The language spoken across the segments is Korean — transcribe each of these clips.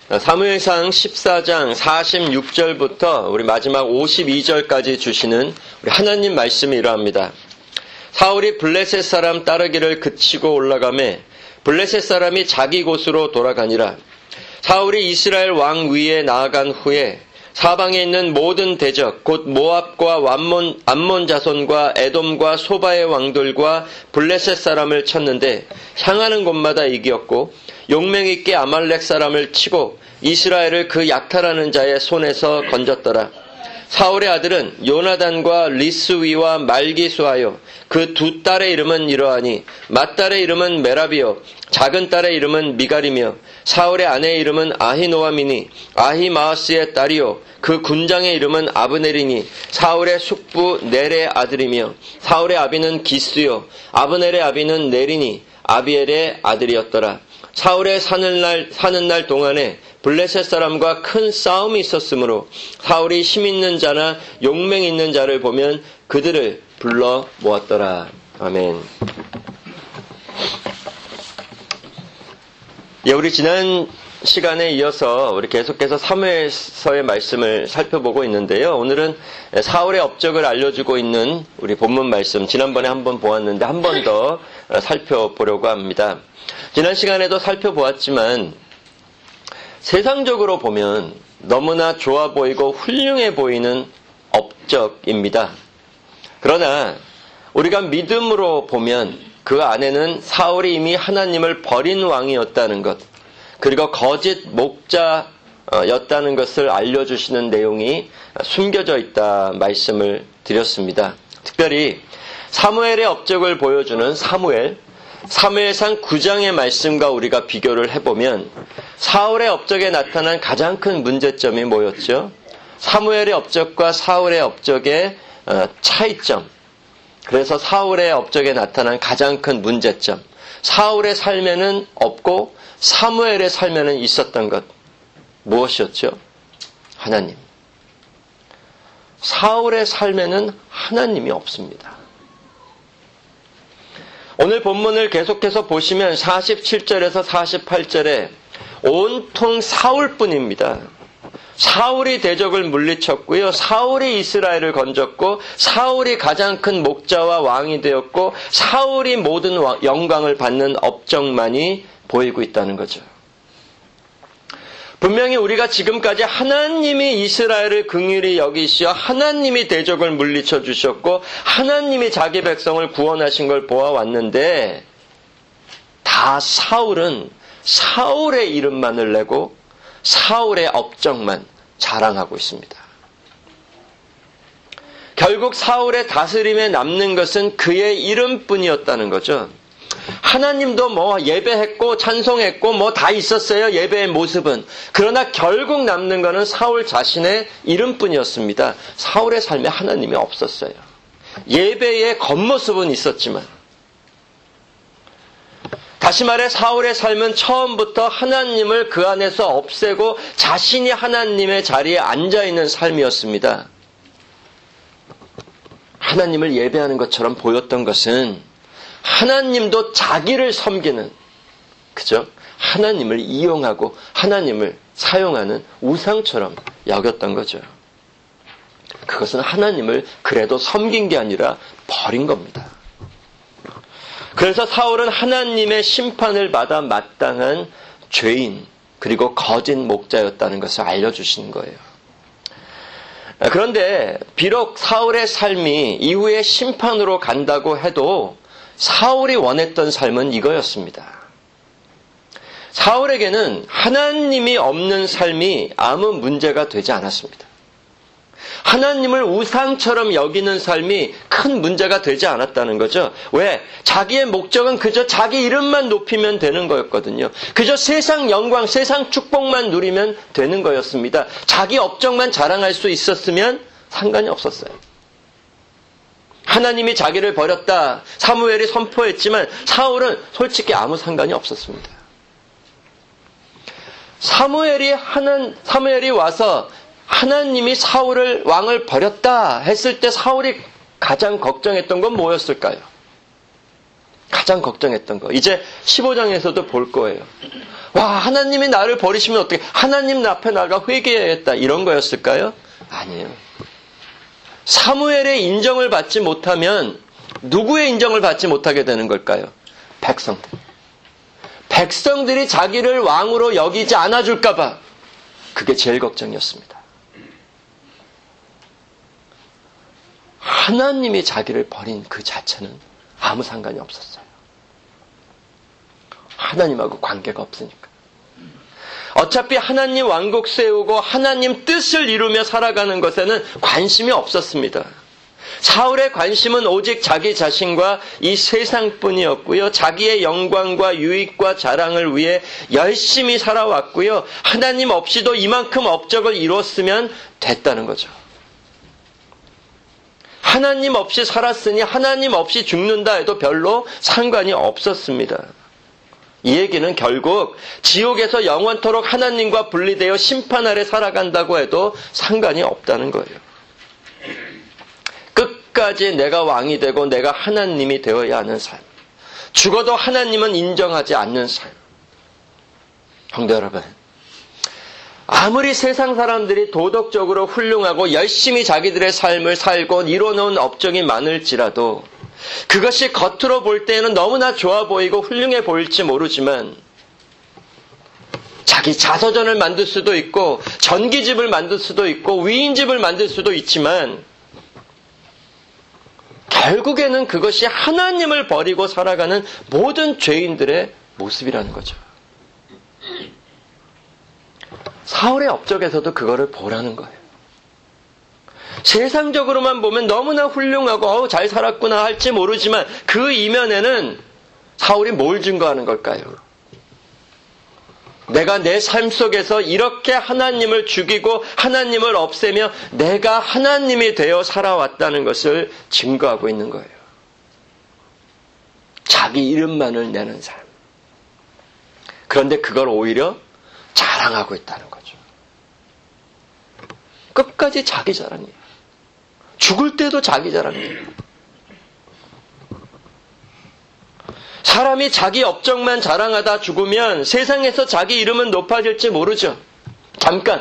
사무엘상 14장 46절부터 우리 마지막 52절까지 주시는 우리 하나님 말씀이 이러합니다. 사울이 블레셋 사람 따르기를 그치고 올라가매 블레셋 사람이 자기 곳으로 돌아가니라. 사울이 이스라엘 왕 위에 나아간 후에 사방에 있는 모든 대적 곧 모압과 암몬 자손과 에돔과 소바의 왕들과 블레셋 사람을 쳤는데 향하는 곳마다 이겼고 용맹 있게 아말렉 사람을 치고 이스라엘을 그 약탈하는 자의 손에서 건졌더라. 사울의 아들은 요나단과 리스위와 말기수하여 그 두 딸의 이름은 이러하니 맏딸의 이름은 메라비요 작은 딸의 이름은 미갈이며 사울의 아내의 이름은 아히노아미니 아히마아스의 딸이요 그 군장의 이름은 아브넬이니 사울의 숙부 넬의 아들이며 사울의 아비는 기스요 아브넬의 아비는 넬이니 아비엘의 아들이었더라. 사울의 사는 날 동안에 블레셋 사람과 큰 싸움이 있었으므로 사울이 힘 있는 자나 용맹 있는 자를 보면 그들을 불러 모았더라. 아멘. 우리 지난 시간에 이어서 우리 계속해서 사무엘서의 말씀을 살펴보고 있는데요. 오늘은 사울의 업적을 알려주고 있는 우리 본문 말씀, 지난번에 한번 보았는데 한 번 더 살펴보려고 합니다. 지난 시간에도 살펴보았지만 세상적으로 보면 너무나 좋아 보이고 훌륭해 보이는 업적입니다. 그러나 우리가 믿음으로 보면 그 안에는 사울이 이미 하나님을 버린 왕이었다는 것, 그리고 거짓 목자였다는 것을 알려주시는 내용이 숨겨져 있다 말씀을 드렸습니다. 특별히 사무엘의 업적을 보여주는 사무엘상 9장의 말씀과 우리가 비교를 해보면 사울의 업적에 나타난 가장 큰 문제점이 뭐였죠? 사무엘의 업적과 사울의 업적의 차이점. 그래서 사울의 업적에 나타난 가장 큰 문제점. 사울의 삶에는 없고 사무엘의 삶에는 있었던 것. 무엇이었죠? 하나님. 사울의 삶에는 하나님이 없습니다. 오늘 본문을 계속해서 보시면 47절에서 48절에 온통 사울뿐입니다. 사울이 대적을 물리쳤고요. 사울이 이스라엘을 건졌고 사울이 가장 큰 목자와 왕이 되었고 사울이 모든 영광을 받는 업적만이 보이고 있다는 거죠. 분명히 우리가 지금까지 하나님이 이스라엘을 긍휼히 여기시어 하나님이 대적을 물리쳐 주셨고 하나님이 자기 백성을 구원하신 걸 보아왔는데 다 사울은 사울의 이름만을 내고 사울의 업적만 자랑하고 있습니다. 결국 사울의 다스림에 남는 것은 그의 이름뿐이었다는 거죠. 하나님도 뭐 예배했고 찬송했고 뭐 다 있었어요. 예배의 모습은. 그러나 결국 남는 것은 사울 자신의 이름뿐이었습니다. 사울의 삶에 하나님이 없었어요. 예배의 겉모습은 있었지만 다시 말해 사울의 삶은 처음부터 하나님을 그 안에서 없애고 자신이 하나님의 자리에 앉아있는 삶이었습니다. 하나님을 예배하는 것처럼 보였던 것은 하나님도 자기를 섬기는, 그죠? 하나님을 이용하고 하나님을 사용하는 우상처럼 여겼던 거죠. 그것은 하나님을 그래도 섬긴 게 아니라 버린 겁니다. 그래서 사울은 하나님의 심판을 받아 마땅한 죄인, 그리고 거짓 목자였다는 것을 알려주시는 거예요. 그런데 비록 사울의 삶이 이후에 심판으로 간다고 해도 사울이 원했던 삶은 이거였습니다. 사울에게는 하나님이 없는 삶이 아무 문제가 되지 않았습니다. 하나님을 우상처럼 여기는 삶이 큰 문제가 되지 않았다는 거죠. 왜? 자기의 목적은 그저 자기 이름만 높이면 되는 거였거든요. 그저 세상 영광, 세상 축복만 누리면 되는 거였습니다. 자기 업적만 자랑할 수 있었으면 상관이 없었어요. 하나님이 자기를 버렸다. 사무엘이 선포했지만 사울은 솔직히 아무 상관이 없었습니다. 사무엘이 와서 하나님이 사울을 왕을 버렸다 했을 때 사울이 가장 걱정했던 건 뭐였을까요? 가장 걱정했던 거. 이제 15장에서도 볼 거예요. 와, 하나님이 나를 버리시면 어떻게, 하나님 앞에 나가 회개해야겠다. 이런 거였을까요? 아니에요. 사무엘의 인정을 받지 못하면 누구의 인정을 받지 못하게 되는 걸까요? 백성들. 백성들이 자기를 왕으로 여기지 않아줄까 봐. 그게 제일 걱정이었습니다. 하나님이 자기를 버린 그 자체는 아무 상관이 없었어요. 하나님하고 관계가 없으니까. 어차피 하나님 왕국 세우고 하나님 뜻을 이루며 살아가는 것에는 관심이 없었습니다. 사울의 관심은 오직 자기 자신과 이 세상뿐이었고요. 자기의 영광과 유익과 자랑을 위해 열심히 살아왔고요. 하나님 없이도 이만큼 업적을 이뤘으면 됐다는 거죠. 하나님 없이 살았으니 하나님 없이 죽는다 해도 별로 상관이 없었습니다. 이 얘기는 결국 지옥에서 영원토록 하나님과 분리되어 심판 아래 살아간다고 해도 상관이 없다는 거예요. 끝까지 내가 왕이 되고 내가 하나님이 되어야 하는 삶. 죽어도 하나님은 인정하지 않는 삶. 성도 여러분, 아무리 세상 사람들이 도덕적으로 훌륭하고 열심히 자기들의 삶을 살고 이뤄놓은 업적이 많을지라도 그것이 겉으로 볼 때에는 너무나 좋아 보이고 훌륭해 보일지 모르지만 자기 자서전을 만들 수도 있고 전기집을 만들 수도 있고 위인집을 만들 수도 있지만 결국에는 그것이 하나님을 버리고 살아가는 모든 죄인들의 모습이라는 거죠. 사울의 업적에서도 그거를 보라는 거예요. 세상적으로만 보면 너무나 훌륭하고 잘 살았구나 할지 모르지만 그 이면에는 사울이 뭘 증거하는 걸까요? 내가 내 삶 속에서 이렇게 하나님을 죽이고 하나님을 없애며 내가 하나님이 되어 살아왔다는 것을 증거하고 있는 거예요. 자기 이름만을 내는 삶. 그런데 그걸 오히려 자랑하고 있다는 거죠. 끝까지 자기 자랑이에요. 죽을 때도 자기 자랑이에요. 사람이 자기 업적만 자랑하다 죽으면 세상에서 자기 이름은 높아질지 모르죠. 잠깐.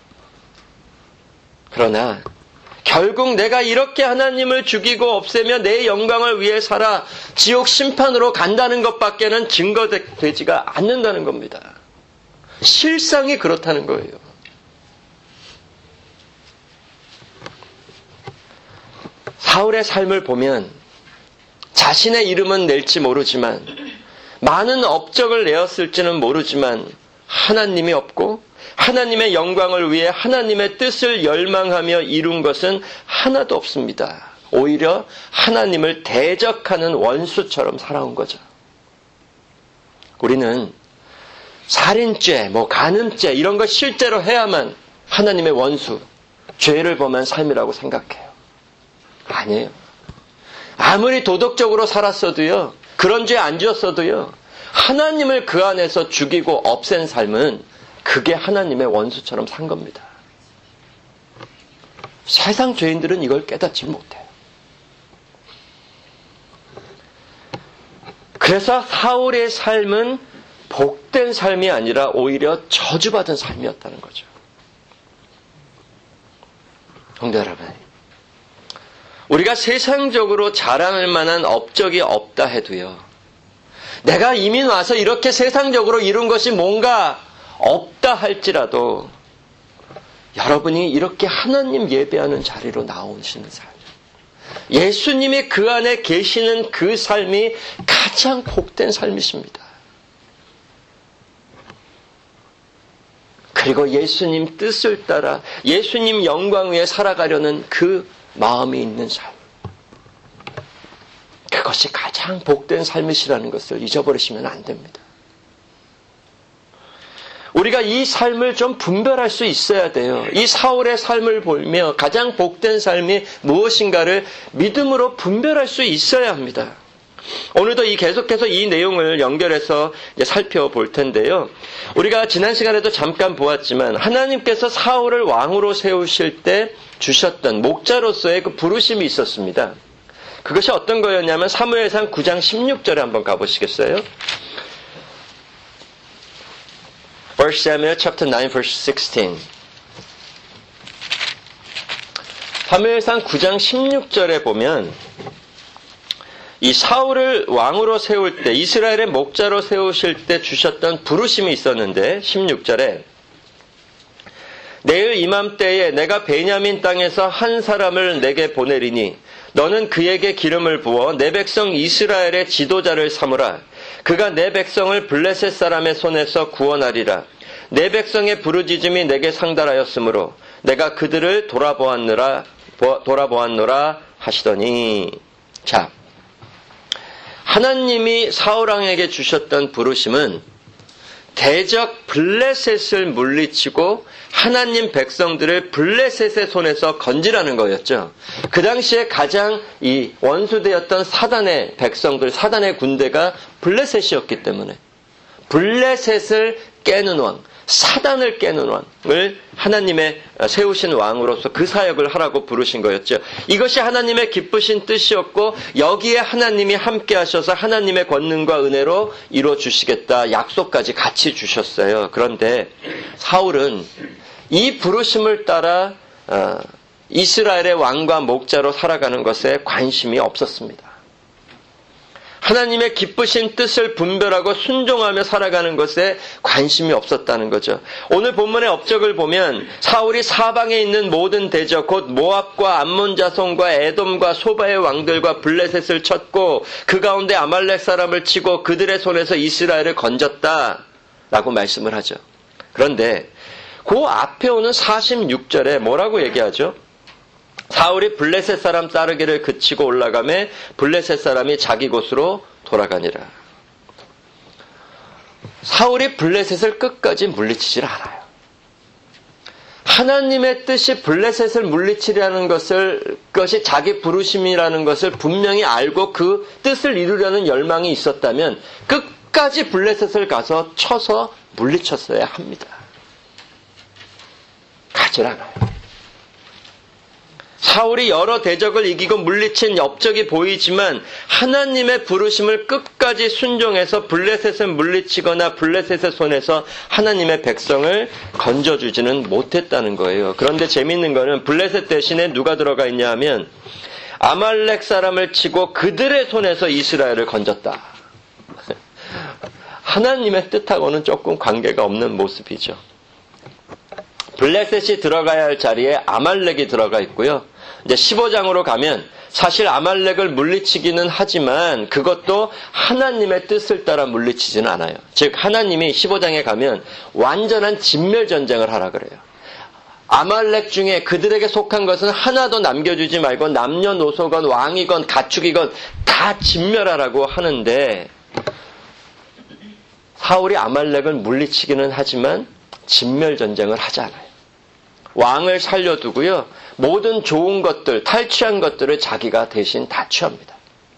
그러나 결국 내가 이렇게 하나님을 죽이고 없애며 내 영광을 위해 살아 지옥 심판으로 간다는 것밖에는 증거되지가 않는다는 겁니다. 실상이 그렇다는 거예요. 사울의 삶을 보면 자신의 이름은 낼지 모르지만 많은 업적을 내었을지는 모르지만 하나님이 없고 하나님의 영광을 위해 하나님의 뜻을 열망하며 이룬 것은 하나도 없습니다. 오히려 하나님을 대적하는 원수처럼 살아온 거죠. 우리는 살인죄, 간음죄 이런 거 실제로 해야만 하나님의 원수, 죄를 범한 삶이라고 생각해요. 아니에요. 아무리 도덕적으로 살았어도요, 그런 죄 안 지었어도요, 하나님을 그 안에서 죽이고 없앤 삶은 그게 하나님의 원수처럼 산 겁니다. 세상 죄인들은 이걸 깨닫지 못해요. 그래서 사울의 삶은 복된 삶이 아니라 오히려 저주받은 삶이었다는 거죠. 성도 여러분, 우리가 세상적으로 자랑할 만한 업적이 없다 해도요, 내가 이미 와서 이렇게 세상적으로 이룬 것이 뭔가 없다 할지라도 여러분이 이렇게 하나님 예배하는 자리로 나오시는 삶, 예수님이 그 안에 계시는 그 삶이 가장 복된 삶이십니다. 그리고 예수님 뜻을 따라 예수님 영광 위에 살아가려는 그 마음이 있는 삶, 그것이 가장 복된 삶이시라는 것을 잊어버리시면 안 됩니다. 우리가 이 삶을 좀 분별할 수 있어야 돼요. 이 사울의 삶을 보며 가장 복된 삶이 무엇인가를 믿음으로 분별할 수 있어야 합니다. 오늘도 계속해서 이 내용을 연결해서 살펴볼 텐데요. 우리가 지난 시간에도 잠깐 보았지만 하나님께서 사울을 왕으로 세우실 때 주셨던 목자로서의 그 부르심이 있었습니다. 그것이 어떤 거였냐면 사무엘상 9장 16절에 한번 가보시겠어요? 1 Samuel chapter 9 verse 16. 사무엘상 9장 16절에 보면 이 사울을 왕으로 세울 때, 이스라엘의 목자로 세우실 때 주셨던 부르심이 있었는데 16절에 내일 이맘때에 내가 베냐민 땅에서 한 사람을 내게 보내리니 너는 그에게 기름을 부어 내 백성 이스라엘의 지도자를 삼으라. 그가 내 백성을 블레셋 사람의 손에서 구원하리라. 내 백성의 부르짖음이 내게 상달하였으므로 내가 그들을 돌아보았노라 하시더니. 자, 하나님이 사울왕에게 주셨던 부르심은 대적 블레셋을 물리치고 하나님 백성들을 블레셋의 손에서 건지라는 거였죠. 그 당시에 가장 이 원수되었던 사단의 백성들, 사단의 군대가 블레셋이었기 때문에 블레셋을 깨는 왕, 사단을 깨는 왕을 하나님의 세우신 왕으로서 그 사역을 하라고 부르신 거였죠. 이것이 하나님의 기쁘신 뜻이었고 여기에 하나님이 함께 하셔서 하나님의 권능과 은혜로 이루어주시겠다 약속까지 같이 주셨어요. 그런데 사울은 이 부르심을 따라 이스라엘의 왕과 목자로 살아가는 것에 관심이 없었습니다. 하나님의 기쁘신 뜻을 분별하고 순종하며 살아가는 것에 관심이 없었다는 거죠. 오늘 본문의 업적을 보면 사울이 사방에 있는 모든 대적 곧 모압과 암몬 자손과 에돔과 소바의 왕들과 블레셋을 쳤고 그 가운데 아말렉 사람을 치고 그들의 손에서 이스라엘을 건졌다라고 말씀을 하죠. 그런데 그 앞에 오는 46절에 뭐라고 얘기하죠? 사울이 블레셋 사람 따르기를 그치고 올라가매 블레셋 사람이 자기 곳으로 돌아가니라. 사울이 블레셋을 끝까지 물리치질 않아요. 하나님의 뜻이 블레셋을 물리치려는 것이 자기 부르심이라는 것을 분명히 알고 그 뜻을 이루려는 열망이 있었다면 끝까지 블레셋을 가서 쳐서 물리쳤어야 합니다. 가질 않아요. 사울이 여러 대적을 이기고 물리친 업적이 보이지만 하나님의 부르심을 끝까지 순종해서 블레셋을 물리치거나 블레셋의 손에서 하나님의 백성을 건져주지는 못했다는 거예요. 그런데 재미있는 거는 블레셋 대신에 누가 들어가 있냐 하면 아말렉 사람을 치고 그들의 손에서 이스라엘을 건졌다. 하나님의 뜻하고는 조금 관계가 없는 모습이죠. 블레셋이 들어가야 할 자리에 아말렉이 들어가 있고요. 이제 15장으로 가면 사실 아말렉을 물리치기는 하지만 그것도 하나님의 뜻을 따라 물리치지는 않아요. 즉 하나님이 15장에 가면 완전한 진멸전쟁을 하라 그래요. 아말렉 중에 그들에게 속한 것은 하나도 남겨주지 말고 남녀노소건 왕이건 가축이건 다 진멸하라고 하는데 사울이 아말렉을 물리치기는 하지만 진멸전쟁을 하지 않아요. 왕을 살려두고요. 모든 좋은 것들, 탈취한 것들을 자기가 대신 다 취합니다.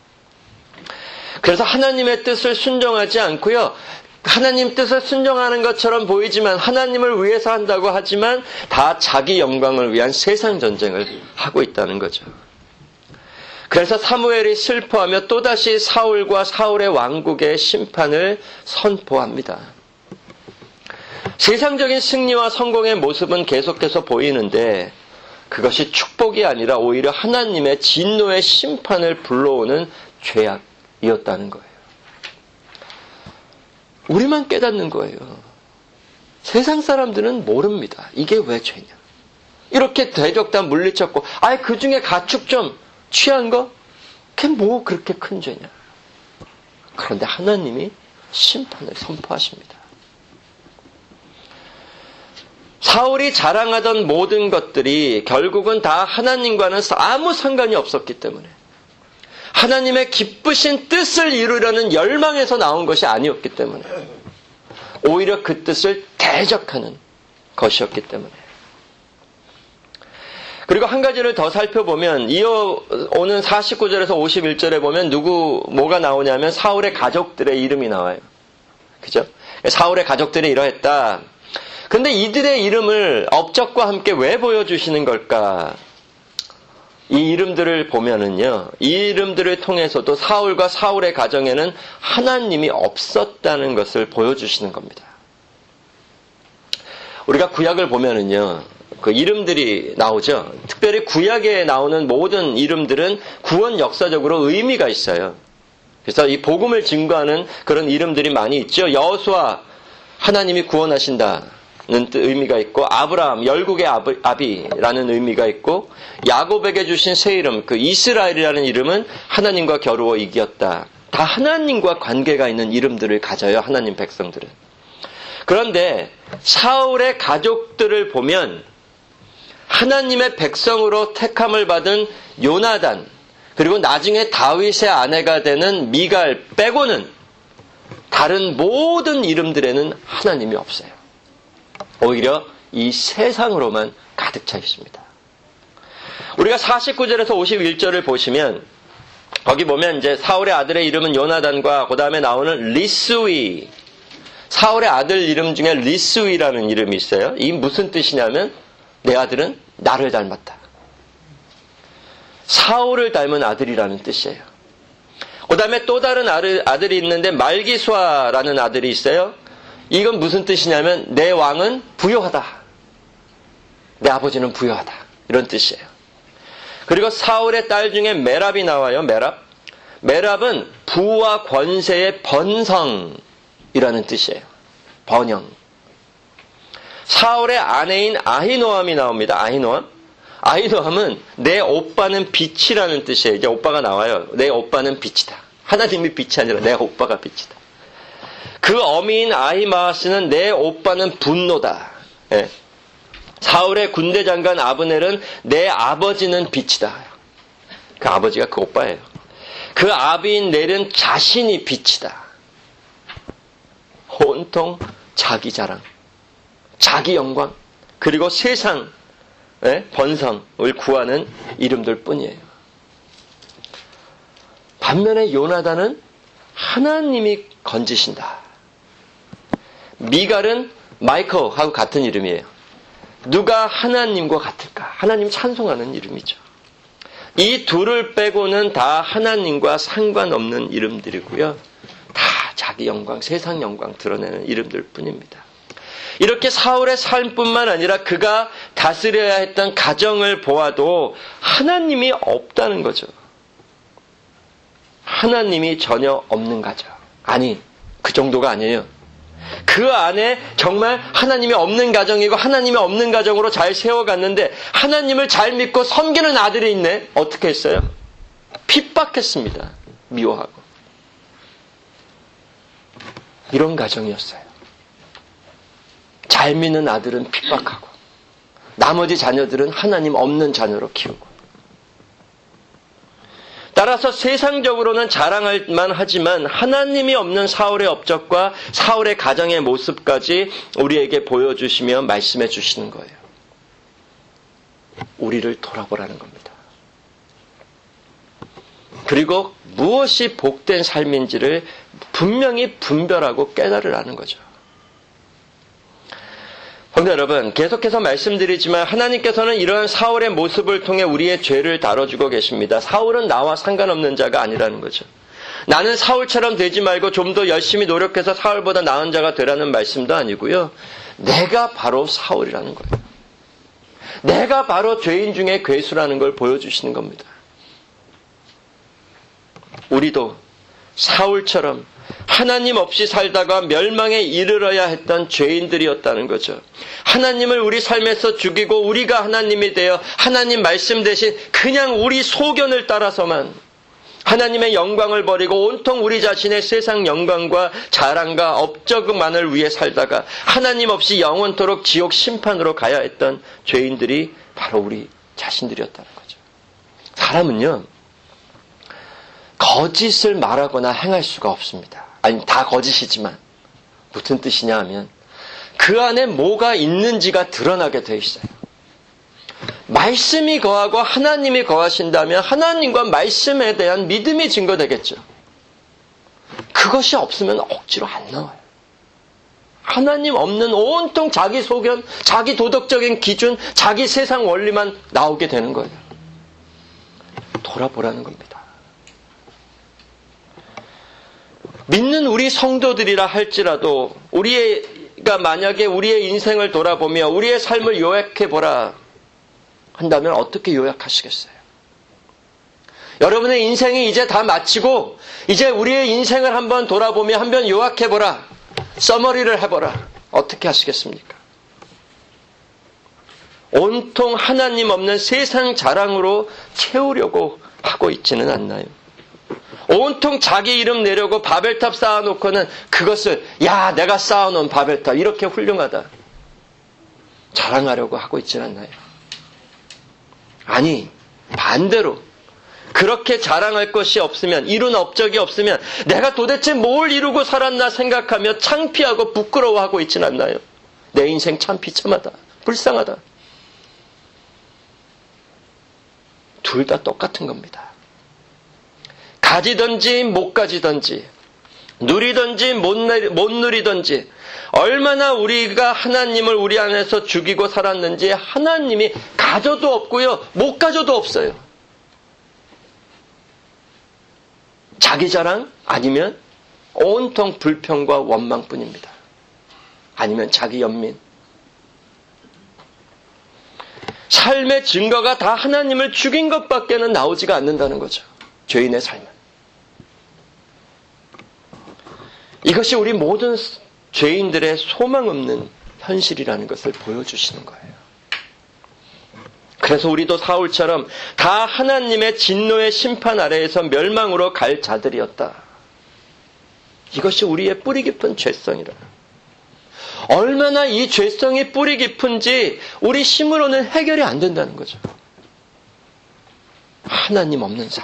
그래서 하나님의 뜻을 순종하지 않고요. 하나님 뜻을 순종하는 것처럼 보이지만 하나님을 위해서 한다고 하지만 다 자기 영광을 위한 세상 전쟁을 하고 있다는 거죠. 그래서 사무엘이 슬퍼하며 또다시 사울과 사울의 왕국의 심판을 선포합니다. 세상적인 승리와 성공의 모습은 계속해서 보이는데 그것이 축복이 아니라 오히려 하나님의 진노의 심판을 불러오는 죄악이었다는 거예요. 우리만 깨닫는 거예요. 세상 사람들은 모릅니다. 이게 왜 죄냐. 이렇게 대적 다 물리쳤고 그 중에 가축 좀 취한 거? 그게 뭐 그렇게 큰 죄냐. 그런데 하나님이 심판을 선포하십니다. 사울이 자랑하던 모든 것들이 결국은 다 하나님과는 아무 상관이 없었기 때문에 하나님의 기쁘신 뜻을 이루려는 열망에서 나온 것이 아니었기 때문에 오히려 그 뜻을 대적하는 것이었기 때문에 그리고 한 가지를 더 살펴보면 이어오는 49절에서 51절에 보면 뭐가 나오냐면 사울의 가족들의 이름이 나와요. 그죠? 사울의 가족들이 이러했다. 근데 이들의 이름을 업적과 함께 왜 보여주시는 걸까? 이 이름들을 보면은요, 이 이름들을 통해서도 사울과 사울의 가정에는 하나님이 없었다는 것을 보여주시는 겁니다. 우리가 구약을 보면은요, 그 이름들이 나오죠. 특별히 구약에 나오는 모든 이름들은 구원 역사적으로 의미가 있어요. 그래서 이 복음을 증거하는 그런 이름들이 많이 있죠. 여호수아, 하나님이 구원하신다는 의미가 있고, 아브라함, 열국의 아비라는 의미가 있고, 야곱에게 주신 새 이름, 그 이스라엘이라는 이름은 하나님과 겨루어 이겼다. 다 하나님과 관계가 있는 이름들을 가져요, 하나님 백성들은. 그런데 사울의 가족들을 보면 하나님의 백성으로 택함을 받은 요나단, 그리고 나중에 다윗의 아내가 되는 미갈 빼고는 다른 모든 이름들에는 하나님이 없어요. 오히려 이 세상으로만 가득 차 있습니다. 우리가 49절에서 51절을 보시면 거기 보면 이제 사울의 아들의 이름은 요나단과 그 다음에 나오는 리스위, 사울의 아들 이름 중에 리스위라는 이름이 있어요. 이 무슨 뜻이냐면 내 아들은 나를 닮았다. 사울을 닮은 아들이라는 뜻이에요. 그 다음에 또 다른 아들이 있는데 말기수아라는 아들이 있어요. 이건 무슨 뜻이냐면 내 왕은 부요하다. 내 아버지는 부요하다. 이런 뜻이에요. 그리고 사울의 딸 중에 메랍이 나와요. 메랍은 부와 권세의 번성이라는 뜻이에요. 번영. 사울의 아내인 아히노암이 나옵니다. 아히노암은 내 오빠는 빛이라는 뜻이에요. 이제 오빠가 나와요. 내 오빠는 빛이다. 하나님이 빛이 아니라 내 오빠가 빛이다. 그 어미인 아히마아스는 내 오빠는 분노다. 예. 사울의 군대 장관 아브넬은 내 아버지는 빛이다. 그 아버지가 그 오빠예요. 그 아비인 넬은 자신이 빛이다. 온통 자기 자랑, 자기 영광, 그리고 세상 번성을 구하는 이름들 뿐이에요. 반면에 요나단은 하나님이 건지신다. 미갈은 마이클하고 같은 이름이에요. 누가 하나님과 같을까? 하나님 찬송하는 이름이죠. 이 둘을 빼고는 다 하나님과 상관없는 이름들이고요. 다 자기 영광, 세상 영광 드러내는 이름들 뿐입니다. 이렇게 사울의 삶뿐만 아니라 그가 다스려야 했던 가정을 보아도 하나님이 없다는 거죠. 하나님이 전혀 없는 가정. 아니, 그 정도가 아니에요. 그 안에 정말 하나님이 없는 가정이고 하나님이 없는 가정으로 잘 세워갔는데 하나님을 잘 믿고 섬기는 아들이 있네. 어떻게 했어요? 핍박했습니다. 미워하고. 이런 가정이었어요. 잘 믿는 아들은 핍박하고 나머지 자녀들은 하나님 없는 자녀로 키우고. 따라서 세상적으로는 자랑할 만하지만 하나님이 없는 사울의 업적과 사울의 가정의 모습까지 우리에게 보여주시며 말씀해 주시는 거예요. 우리를 돌아보라는 겁니다. 그리고 무엇이 복된 삶인지를 분명히 분별하고 깨달으라는 거죠. 성도 여러분, 계속해서 말씀드리지만 하나님께서는 이러한 사울의 모습을 통해 우리의 죄를 다뤄주고 계십니다. 사울은 나와 상관없는 자가 아니라는 거죠. 나는 사울처럼 되지 말고 좀 더 열심히 노력해서 사울보다 나은 자가 되라는 말씀도 아니고요. 내가 바로 사울이라는 거예요. 내가 바로 죄인 중에 괴수라는 걸 보여주시는 겁니다. 우리도 사울처럼 하나님 없이 살다가 멸망에 이르러야 했던 죄인들이었다는 거죠. 하나님을 우리 삶에서 죽이고 우리가 하나님이 되어 하나님 말씀 대신 그냥 우리 소견을 따라서만 하나님의 영광을 버리고 온통 우리 자신의 세상 영광과 자랑과 업적만을 위해 살다가 하나님 없이 영원토록 지옥 심판으로 가야 했던 죄인들이 바로 우리 자신들이었다는 거죠. 사람은요, 거짓을 말하거나 행할 수가 없습니다. 아니, 다 거짓이지만 무슨 뜻이냐 하면 그 안에 뭐가 있는지가 드러나게 돼 있어요. 말씀이 거하고 하나님이 거하신다면 하나님과 말씀에 대한 믿음이 증거되겠죠. 그것이 없으면 억지로 안 나와요. 하나님 없는 온통 자기 소견, 자기 도덕적인 기준, 자기 세상 원리만 나오게 되는 거예요. 돌아보라는 겁니다. 믿는 우리 성도들이라 할지라도 우리가 만약에 우리의 인생을 돌아보며 우리의 삶을 요약해보라 한다면 어떻게 요약하시겠어요? 여러분의 인생이 이제 다 마치고 이제 우리의 인생을 한번 돌아보며 한번 요약해보라. 서머리를 해보라. 어떻게 하시겠습니까? 온통 하나님 없는 세상 자랑으로 채우려고 하고 있지는 않나요? 온통 자기 이름 내려고 바벨탑 쌓아놓고는 그것을 야 내가 쌓아놓은 바벨탑 이렇게 훌륭하다 자랑하려고 하고 있지는 않나요? 아니 반대로 그렇게 자랑할 것이 없으면 이룬 업적이 없으면 내가 도대체 뭘 이루고 살았나 생각하며 창피하고 부끄러워하고 있지는 않나요? 내 인생 참 비참하다. 불쌍하다. 둘 다 똑같은 겁니다. 가지든지 못 가지든지 누리든지 못 누리든지 얼마나 우리가 하나님을 우리 안에서 죽이고 살았는지 하나님이 가져도 없고요. 못 가져도 없어요. 자기 자랑 아니면 온통 불평과 원망뿐입니다. 아니면 자기 연민. 삶의 증거가 다 하나님을 죽인 것밖에는 나오지가 않는다는 거죠. 죄인의 삶은. 이것이 우리 모든 죄인들의 소망 없는 현실이라는 것을 보여주시는 거예요. 그래서 우리도 사울처럼 다 하나님의 진노의 심판 아래에서 멸망으로 갈 자들이었다. 이것이 우리의 뿌리 깊은 죄성이라. 얼마나 이 죄성이 뿌리 깊은지 우리 힘으로는 해결이 안 된다는 거죠. 하나님 없는 삶.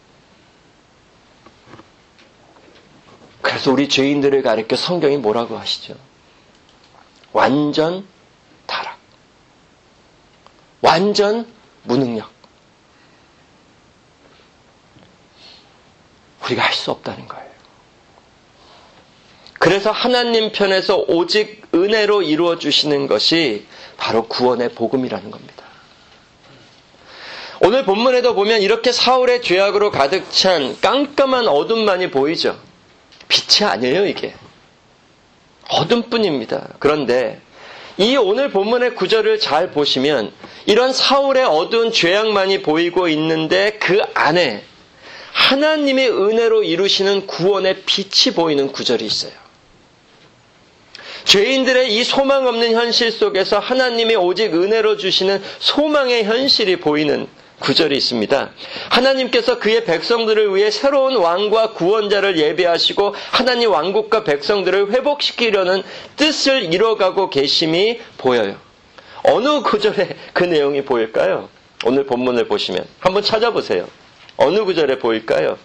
그래서 우리 죄인들을 가리켜 성경이 뭐라고 하시죠? 완전 타락. 완전 무능력. 우리가 할 수 없다는 거예요. 그래서 하나님 편에서 오직 은혜로 이루어 주시는 것이 바로 구원의 복음이라는 겁니다. 오늘 본문에도 보면 이렇게 사울의 죄악으로 가득 찬 깜깜한 어둠만이 보이죠. 빛이 아니에요, 이게. 어둠뿐입니다. 그런데 이 오늘 본문의 구절을 잘 보시면 이런 사울의 어두운 죄악만이 보이고 있는데 그 안에 하나님의 은혜로 이루시는 구원의 빛이 보이는 구절이 있어요. 죄인들의 이 소망 없는 현실 속에서 하나님이 오직 은혜로 주시는 소망의 현실이 보이는 구절이 있습니다. 하나님께서 그의 백성들을 위해 새로운 왕과 구원자를 예배하시고 하나님 왕국과 백성들을 회복시키려는 뜻을 이뤄가고 계심이 보여요. 어느 구절에 그 내용이 보일까요? 오늘 본문을 보시면 한번 찾아보세요. 어느 구절에 보일까요?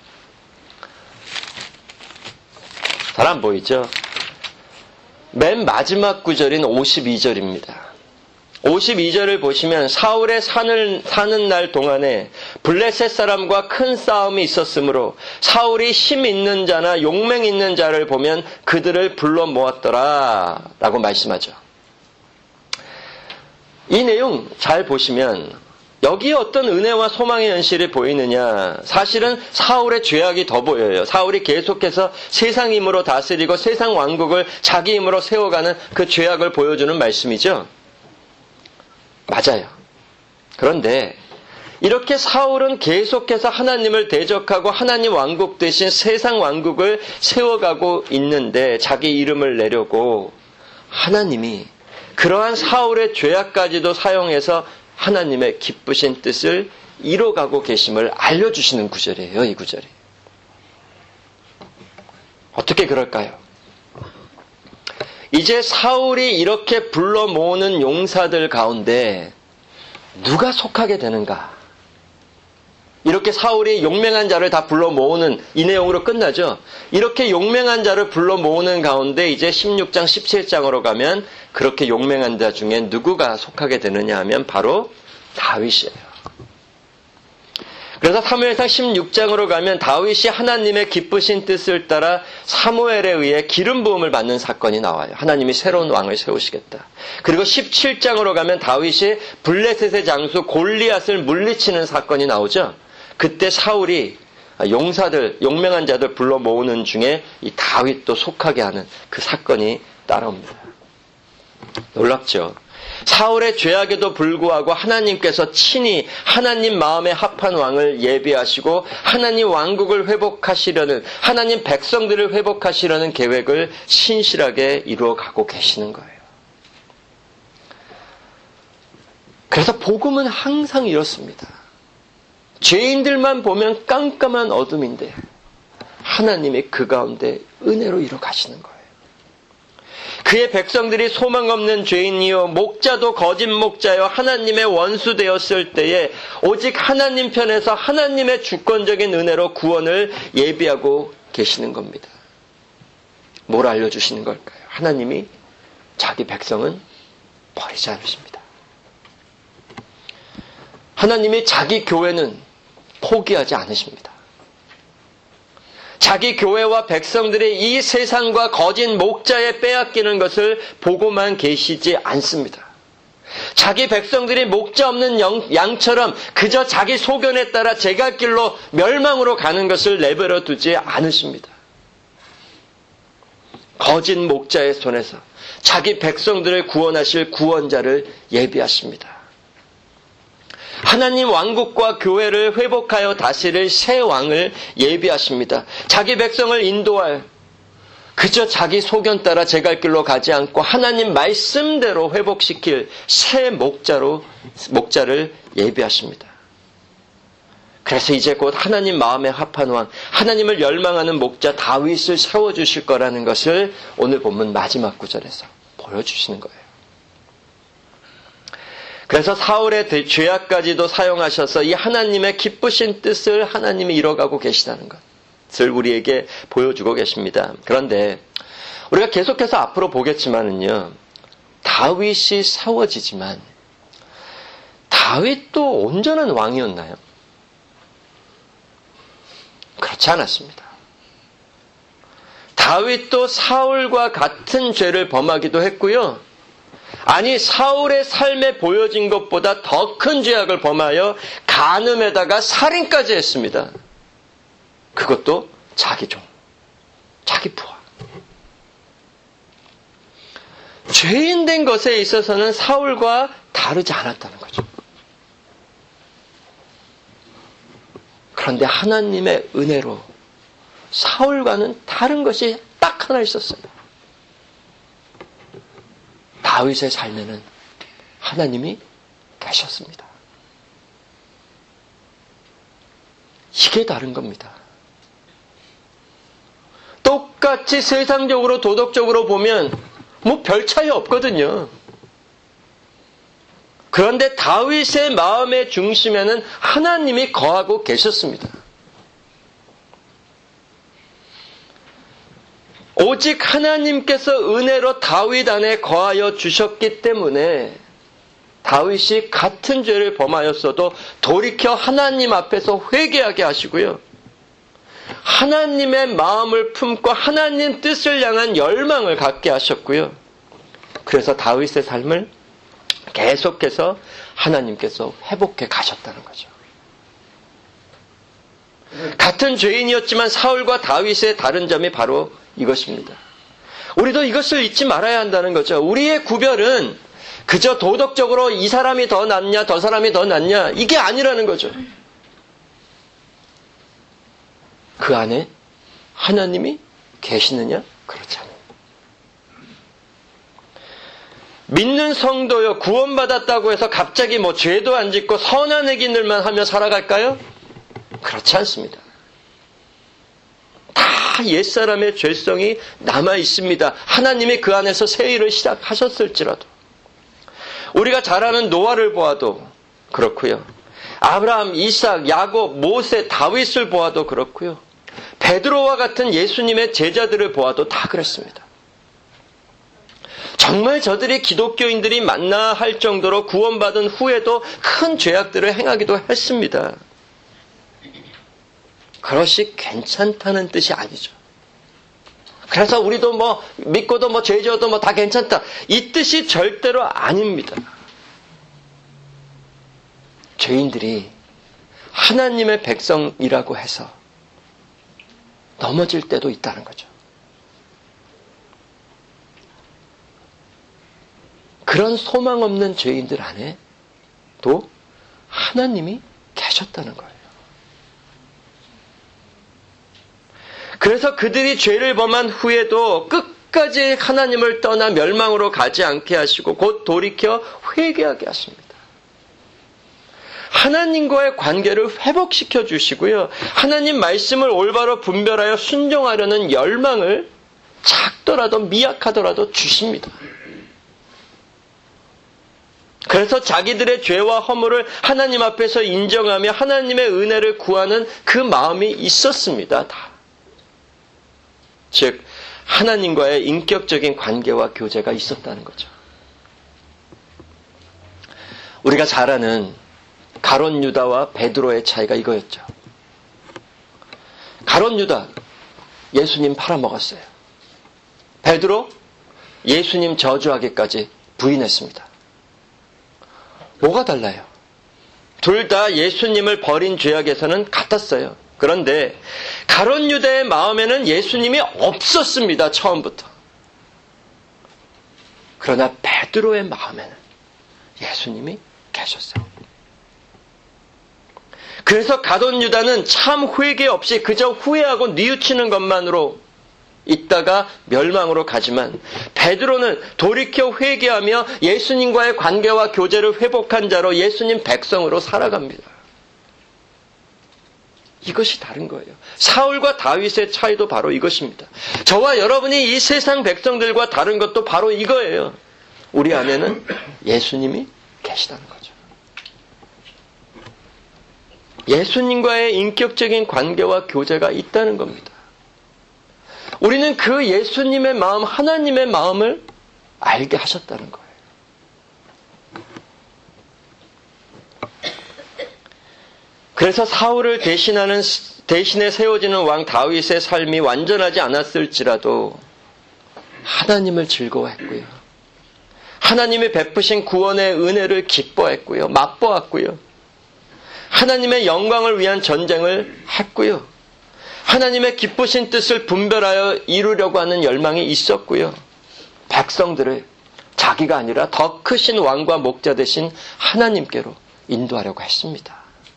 잘 안 보이죠? 맨 마지막 구절인 52절입니다. 52절을 보시면 사울의 사는 날 동안에 블레셋 사람과 큰 싸움이 있었으므로 사울이 힘 있는 자나 용맹 있는 자를 보면 그들을 불러 모았더라 라고 말씀하죠. 이 내용 잘 보시면 여기에 어떤 은혜와 소망의 현실이 보이느냐. 사실은 사울의 죄악이 더 보여요. 사울이 계속해서 세상 힘으로 다스리고 세상 왕국을 자기 힘으로 세워가는 그 죄악을 보여주는 말씀이죠. 맞아요. 그런데 이렇게 사울은 계속해서 하나님을 대적하고 하나님 왕국 대신 세상 왕국을 세워가고 있는데 자기 이름을 내려고 하나님이 그러한 사울의 죄악까지도 사용해서 하나님의 기쁘신 뜻을 이뤄가고 계심을 알려주시는 구절이에요. 이 구절이. 어떻게 그럴까요? 이제 사울이 이렇게 불러 모으는 용사들 가운데 누가 속하게 되는가? 이렇게 사울이 용맹한 자를 다 불러 모으는 이 내용으로 끝나죠. 이렇게 용맹한 자를 불러 모으는 가운데 이제 16장, 17장으로 가면 그렇게 용맹한 자 중에 누구가 속하게 되느냐 하면 바로 다윗이에요. 그래서 사무엘상 16장으로 가면 다윗이 하나님의 기쁘신 뜻을 따라 사무엘에 의해 기름 부음을 받는 사건이 나와요. 하나님이 새로운 왕을 세우시겠다. 그리고 17장으로 가면 다윗이 블레셋의 장수 골리앗을 물리치는 사건이 나오죠. 그때 사울이 용사들, 용맹한 자들 불러 모으는 중에 이 다윗도 속하게 하는 그 사건이 따라옵니다. 놀랍죠. 사울의 죄악에도 불구하고 하나님께서 친히 하나님 마음에 합한 왕을 예비하시고 하나님 왕국을 회복하시려는, 하나님 백성들을 회복하시려는 계획을 신실하게 이루어가고 계시는 거예요. 그래서 복음은 항상 이렇습니다. 죄인들만 보면 깜깜한 어둠인데 하나님이 그 가운데 은혜로 이루어가시는 거예요. 그의 백성들이 소망 없는 죄인이요 목자도 거짓 목자요 하나님의 원수 되었을 때에 오직 하나님 편에서 하나님의 주권적인 은혜로 구원을 예비하고 계시는 겁니다. 뭘 알려주시는 걸까요? 하나님이 자기 백성은 버리지 않으십니다. 하나님이 자기 교회는 포기하지 않으십니다. 자기 교회와 백성들이 이 세상과 거짓 목자에 빼앗기는 것을 보고만 계시지 않습니다. 자기 백성들이 목자 없는 양처럼 그저 자기 소견에 따라 제갈길로 멸망으로 가는 것을 내버려 두지 않으십니다. 거짓 목자의 손에서 자기 백성들을 구원하실 구원자를 예비하십니다. 하나님 왕국과 교회를 회복하여 다스릴 새 왕을 예비하십니다. 자기 백성을 인도할, 그저 자기 소견 따라 제갈길로 가지 않고 하나님 말씀대로 회복시킬 새 목자를 예비하십니다. 그래서 이제 곧 하나님 마음에 합한 왕, 하나님을 열망하는 목자 다윗을 세워주실 거라는 것을 오늘 본문 마지막 구절에서 보여주시는 거예요. 그래서 사울의 죄악까지도 사용하셔서 이 하나님의 기쁘신 뜻을 하나님이 이뤄가고 계시다는 것을 우리에게 보여주고 계십니다. 그런데 우리가 계속해서 앞으로 보겠지만은요, 다윗이 세워지지만 다윗도 온전한 왕이었나요? 그렇지 않았습니다. 다윗도 사울과 같은 죄를 범하기도 했고요. 아니, 사울의 삶에 보여진 것보다 더 큰 죄악을 범하여 간음에다가 살인까지 했습니다. 그것도 자기 종, 자기 부하. 죄인 된 것에 있어서는 사울과 다르지 않았다는 거죠. 그런데 하나님의 은혜로 사울과는 다른 것이 딱 하나 있었어요. 다윗의 삶에는 하나님이 계셨습니다. 이게 다른 겁니다. 똑같이 세상적으로 도덕적으로 보면 뭐 별 차이 없거든요. 그런데 다윗의 마음의 중심에는 하나님이 거하고 계셨습니다. 오직 하나님께서 은혜로 다윗 안에 거하여 주셨기 때문에 다윗이 같은 죄를 범하였어도 돌이켜 하나님 앞에서 회개하게 하시고요. 하나님의 마음을 품고 하나님 뜻을 향한 열망을 갖게 하셨고요. 그래서 다윗의 삶을 계속해서 하나님께서 회복해 가셨다는 거죠. 같은 죄인이었지만 사울과 다윗의 다른 점이 바로 이것입니다. 우리도 이것을 잊지 말아야 한다는 거죠. 우리의 구별은 그저 도덕적으로 이 사람이 더 낫냐, 저 사람이 더 낫냐, 이게 아니라는 거죠. 그 안에 하나님이 계시느냐? 그렇지 않아요. 믿는 성도요, 구원받았다고 해서 갑자기 뭐 죄도 안 짓고 선한 행위들만 하며 살아갈까요? 그렇지 않습니다. 다 옛사람의 죄성이 남아 있습니다. 하나님이 그 안에서 새 일을 시작하셨을지라도. 우리가 잘 아는 노아를 보아도 그렇고요. 아브라함, 이삭, 야곱, 모세, 다윗을 보아도 그렇고요. 베드로와 같은 예수님의 제자들을 보아도 다 그랬습니다. 정말 저들이 기독교인들이 맞나 할 정도로 구원받은 후에도 큰 죄악들을 행하기도 했습니다. 그것이 괜찮다는 뜻이 아니죠. 그래서 우리도 뭐 믿고도 뭐 죄 지어도 뭐 다 괜찮다, 이 뜻이 절대로 아닙니다. 죄인들이 하나님의 백성이라고 해서 넘어질 때도 있다는 거죠. 그런 소망 없는 죄인들 안에도 하나님이 계셨다는 거예요. 그래서 그들이 죄를 범한 후에도 끝까지 하나님을 떠나 멸망으로 가지 않게 하시고 곧 돌이켜 회개하게 하십니다. 하나님과의 관계를 회복시켜 주시고요. 하나님 말씀을 올바로 분별하여 순종하려는 열망을 작더라도 미약하더라도 주십니다. 그래서 자기들의 죄와 허물을 하나님 앞에서 인정하며 하나님의 은혜를 구하는 그 마음이 있었습니다. 다. 즉 하나님과의 인격적인 관계와 교제가 있었다는 거죠. 우리가 잘 아는 가룟 유다와 베드로의 차이가 이거였죠. 가룟 유다 예수님 팔아먹었어요. 베드로 예수님 저주하기까지 부인했습니다. 뭐가 달라요? 둘 다 예수님을 버린 죄악에서는 같았어요. 그런데 가룟 유다의 마음에는 예수님이 없었습니다. 처음부터. 그러나 베드로의 마음에는 예수님이 계셨어요. 그래서 가룟 유다는 참 회개 없이 그저 후회하고 뉘우치는 것만으로 있다가 멸망으로 가지만 베드로는 돌이켜 회개하며 예수님과의 관계와 교제를 회복한 자로 예수님 백성으로 살아갑니다. 이것이 다른 거예요. 사울과 다윗의 차이도 바로 이것입니다. 저와 여러분이 이 세상 백성들과 다른 것도 바로 이거예요. 우리 안에는 예수님이 계시다는 거죠. 예수님과의 인격적인 관계와 교제가 있다는 겁니다. 우리는 그 예수님의 마음, 하나님의 마음을 알게 하셨다는 거예요. 그래서 사울을 대신에 세워지는 왕 다윗의 삶이 완전하지 않았을지라도 하나님을 즐거워했고요. 하나님이 베푸신 구원의 은혜를 기뻐했고요. 맛보았고요. 하나님의 영광을 위한 전쟁을 했고요. 하나님의 기쁘신 뜻을 분별하여 이루려고 하는 열망이 있었고요. 백성들을 자기가 아니라 더 크신 왕과 목자 되신 하나님께로 인도하려고 했습니다.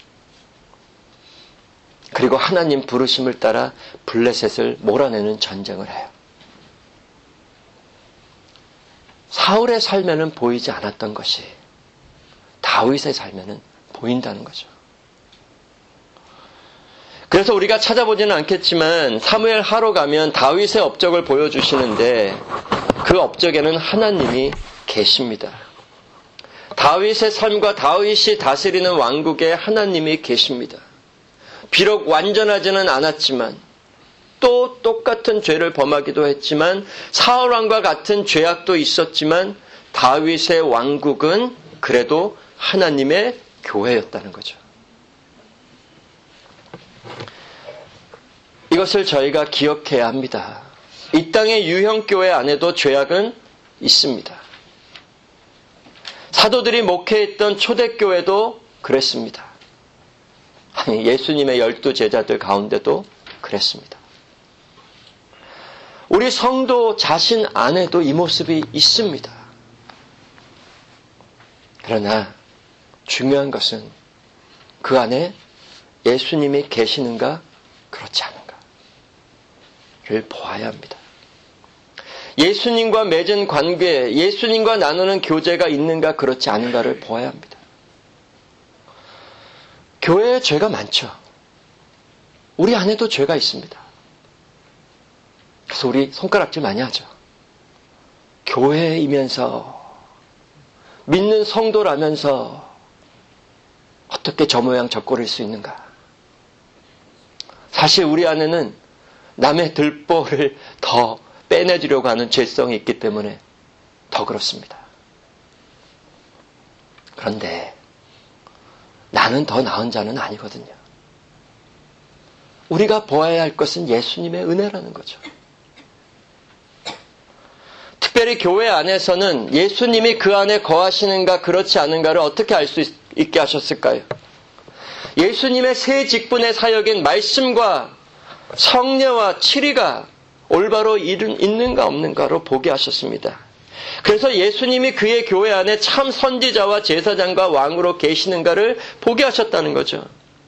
그리고 하나님 부르심을 따라 블레셋을 몰아내는 전쟁을 해요. 사울의 삶에는 보이지 않았던 것이 다윗의 삶에는 보인다는 거죠. 그래서 우리가 찾아보지는 않겠지만 사무엘 하러 가면 다윗의 업적을 보여주시는데 그 업적에는 하나님이 계십니다. 다윗의 삶과 다윗이 다스리는 왕국에 하나님이 계십니다. 비록 완전하지는 않았지만 또 똑같은 죄를 범하기도 했지만 사울왕과 같은 죄악도 있었지만 다윗의 왕국은 그래도 하나님의 교회였다는 거죠. 이것을 저희가 기억해야 합니다. 이 땅의 유형교회 안에도 죄악은 있습니다. 사도들이 목회했던 초대교회도 그랬습니다. 아니, 예수님의 12 제자들 가운데도 그랬습니다. 우리 성도 자신 안에도 이 모습이 있습니다. 그러나 중요한 것은 그 안에 예수님이 계시는가 그렇지 않은가를 보아야 합니다. 예수님과 맺은 관계, 예수님과 나누는 교제가 있는가 그렇지 않은가를 보아야 합니다. 교회에 죄가 많죠. 우리 안에도 죄가 있습니다. 그래서 우리 손가락질 많이 하죠. 교회이면서 믿는 성도라면서 어떻게 저 모양 저 꼴일 수 있는가. 사실 우리 안에는 남의 들보를 더 빼내주려고 하는 죄성이 있기 때문에 더 그렇습니다. 그런데 나는 더 나은 자는 아니거든요. 우리가 보아야 할 것은 예수님의 은혜라는 거죠. 특별히 교회 안에서는 예수님이 그 안에 거하시는가 그렇지 않은가를 어떻게 알 수 있게 하셨을까요? 예수님의 세 직분의 사역인 말씀과 성례와 치리가 올바로 있는가 없는가로 보게 하셨습니다. 그래서 예수님이 그의 교회 안에 참 선지자와 제사장과 왕으로 계시는가를 보게 하셨다는 거죠.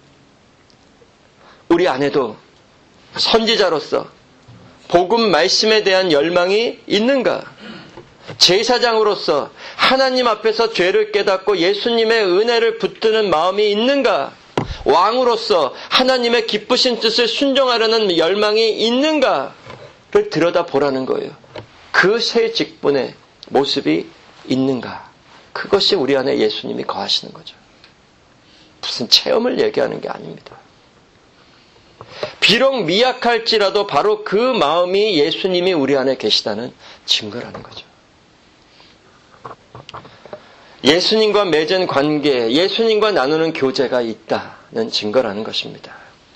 우리 안에도 선지자로서 복음 말씀에 대한 열망이 있는가? 제사장으로서 하나님 앞에서 죄를 깨닫고 예수님의 은혜를 붙드는 마음이 있는가? 왕으로서 하나님의 기쁘신 뜻을 순종하려는 열망이 있는가를 들여다보라는 거예요. 그 세 직분의 모습이 있는가? 그것이 우리 안에 예수님이 거하시는 거죠. 무슨 체험을 얘기하는 게 아닙니다. 비록 미약할지라도 바로 그 마음이 예수님이 우리 안에 계시다는 증거라는 거죠. 예수님과 맺은 관계, 예수님과 나누는 교제가 있다는 증거라는 것입니다.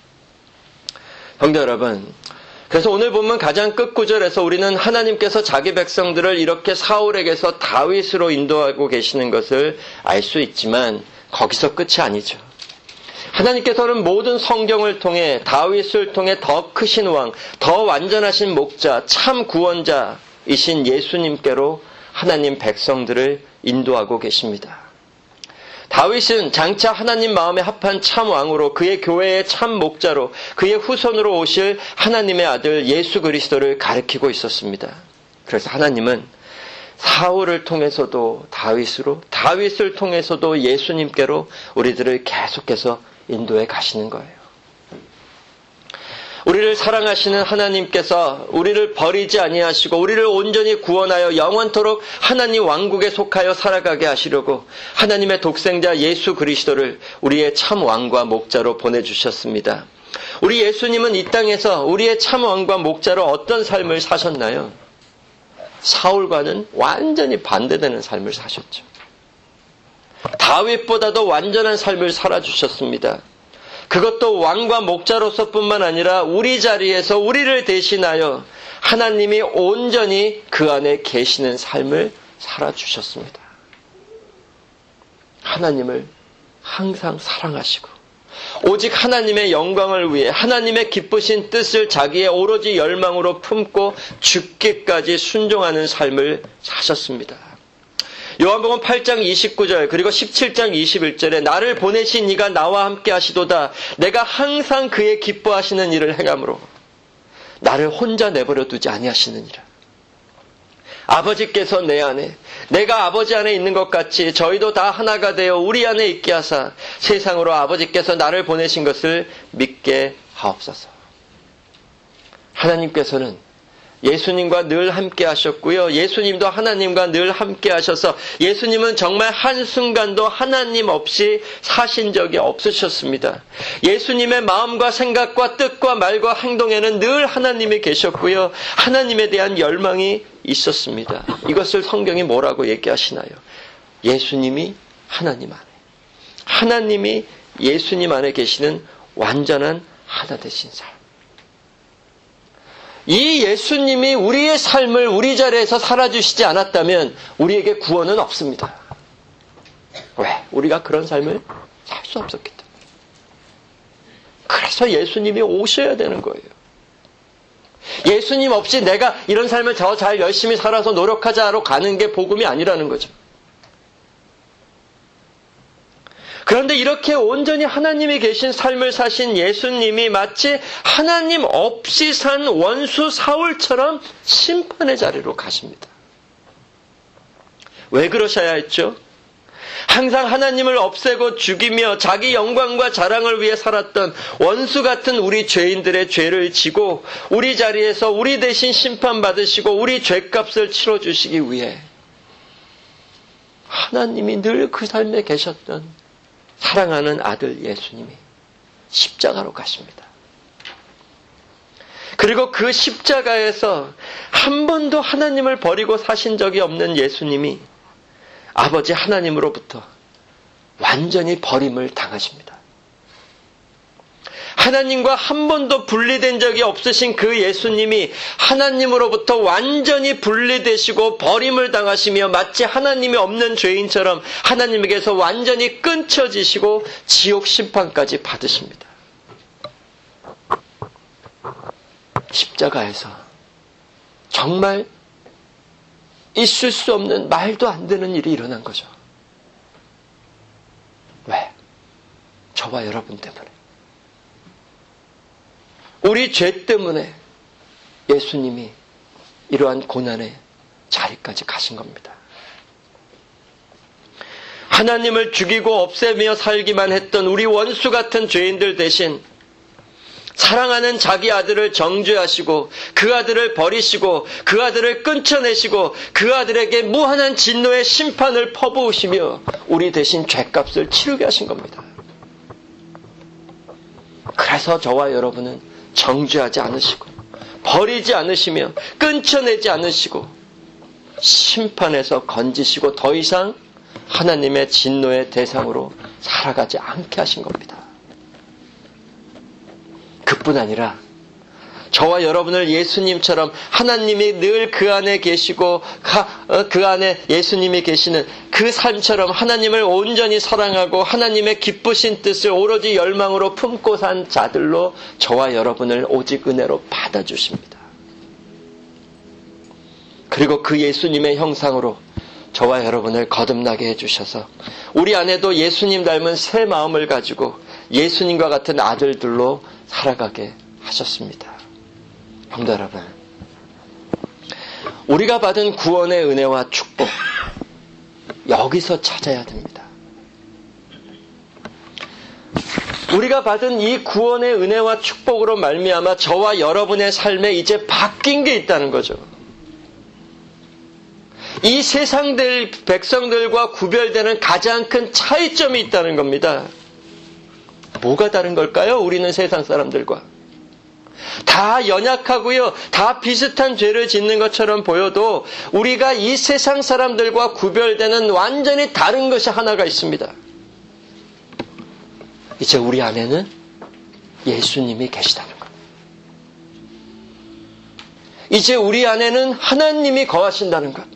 성도 여러분, 그래서 오늘 보면 가장 끝구절에서 우리는 하나님께서 자기 백성들을 이렇게 사울에게서 다윗으로 인도하고 계시는 것을 알 수 있지만 거기서 끝이 아니죠. 하나님께서는 모든 성경을 통해 다윗을 통해 더 크신 왕, 더 완전하신 목자, 참 구원자이신 예수님께로 하나님 백성들을 인도하고 계십니다. 다윗은 장차 하나님 마음에 합한 참 왕으로 그의 교회의 참 목자로 그의 후손으로 오실 하나님의 아들 예수 그리스도를 가리키고 있었습니다. 그래서 하나님은 사울을 통해서도 다윗을 통해서도 예수님께로 우리들을 계속해서 인도해 가시는 거예요. 우리를 사랑하시는 하나님께서 우리를 버리지 아니하시고 우리를 온전히 구원하여 영원토록 하나님 왕국에 속하여 살아가게 하시려고 하나님의 독생자 예수 그리스도를 우리의 참 왕과 목자로 보내주셨습니다. 우리 예수님은 이 땅에서 우리의 참 왕과 목자로 어떤 삶을 사셨나요? 사울과는 완전히 반대되는 삶을 사셨죠. 다윗보다도 완전한 삶을 살아주셨습니다. 그것도 왕과 목자로서뿐만 아니라 우리 자리에서 우리를 대신하여 하나님이 온전히 그 안에 계시는 삶을 살아주셨습니다. 하나님을 항상 사랑하시고 오직 하나님의 영광을 위해 하나님의 기쁘신 뜻을 자기의 오로지 열망으로 품고 죽기까지 순종하는 삶을 사셨습니다. 요한복음 8장 29절 그리고 17장 21절에 나를 보내신 이가 나와 함께 하시도다. 내가 항상 그의 기뻐하시는 일을 행함으로 나를 혼자 내버려 두지 아니하시느니라. 아버지께서 내 안에 내가 아버지 안에 있는 것 같이 저희도 다 하나가 되어 우리 안에 있게 하사 세상으로 아버지께서 나를 보내신 것을 믿게 하옵소서. 하나님께서는 예수님과 늘 함께 하셨고요. 예수님도 하나님과 늘 함께 하셔서 예수님은 정말 한순간도 하나님 없이 사신 적이 없으셨습니다. 예수님의 마음과 생각과 뜻과 말과 행동에는 늘 하나님이 계셨고요. 하나님에 대한 열망이 있었습니다. 이것을 성경이 뭐라고 얘기하시나요? 예수님이 하나님 안에, 하나님이 예수님 안에 계시는 완전한 하나 되신 삶. 이 예수님이 우리의 삶을 우리 자리에서 살아주시지 않았다면 우리에게 구원은 없습니다. 왜? 우리가 그런 삶을 살 수 없었기 때문에. 그래서 예수님이 오셔야 되는 거예요. 예수님 없이 내가 이런 삶을 더 잘 열심히 살아서 노력하자로 가는 게 복음이 아니라는 거죠. 그런데 이렇게 온전히 하나님이 계신 삶을 사신 예수님이 마치 하나님 없이 산 원수 사울처럼 심판의 자리로 가십니다. 왜 그러셔야 했죠? 항상 하나님을 없애고 죽이며 자기 영광과 자랑을 위해 살았던 원수 같은 우리 죄인들의 죄를 지고 우리 자리에서 우리 대신 심판받으시고 우리 죄값을 치러주시기 위해 하나님이 늘 그 삶에 계셨던 사랑하는 아들 예수님이 십자가로 가십니다. 그리고 그 십자가에서 한 번도 하나님을 버리고 사신 적이 없는 예수님이 아버지 하나님으로부터 완전히 버림을 당하십니다. 하나님과 한 번도 분리된 적이 없으신 그 예수님이 하나님으로부터 완전히 분리되시고 버림을 당하시며 마치 하나님이 없는 죄인처럼 하나님에게서 완전히 끊쳐지시고 지옥 심판까지 받으십니다. 십자가에서 정말 있을 수 없는 말도 안 되는 일이 일어난 거죠. 왜? 저와 여러분 때문에. 우리 죄 때문에 예수님이 이러한 고난의 자리까지 가신 겁니다. 하나님을 죽이고 없애며 살기만 했던 우리 원수 같은 죄인들 대신 사랑하는 자기 아들을 정죄하시고 그 아들을 버리시고 그 아들을 끊쳐내시고 그 아들에게 무한한 진노의 심판을 퍼부으시며 우리 대신 죄값을 치르게 하신 겁니다. 그래서 저와 여러분은 정죄하지 않으시고 버리지 않으시며 끊쳐내지 않으시고 심판에서 건지시고 더 이상 하나님의 진노의 대상으로 살아가지 않게 하신 겁니다. 그뿐 아니라 저와 여러분을 예수님처럼 하나님이 늘 그 안에 계시고 그 안에 예수님이 계시는 그 삶처럼 하나님을 온전히 사랑하고 하나님의 기쁘신 뜻을 오로지 열망으로 품고 산 자들로 저와 여러분을 오직 은혜로 받아주십니다. 그리고 그 예수님의 형상으로 저와 여러분을 거듭나게 해주셔서 우리 안에도 예수님 닮은 새 마음을 가지고 예수님과 같은 아들들로 살아가게 하셨습니다. 성도 여러분, 우리가 받은 구원의 은혜와 축복, 여기서 찾아야 됩니다. 우리가 받은 이 구원의 은혜와 축복으로 말미암아 저와 여러분의 삶에 이제 바뀐 게 있다는 거죠. 이 세상들 백성들과 구별되는 가장 큰 차이점이 있다는 겁니다. 뭐가 다른 걸까요? 우리는 세상 사람들과 다 연약하고요, 다 비슷한 죄를 짓는 것처럼 보여도 우리가 이 세상 사람들과 구별되는 완전히 다른 것이 하나가 있습니다. 이제 우리 안에는 예수님이 계시다는 것. 이제 우리 안에는 하나님이 거하신다는 것.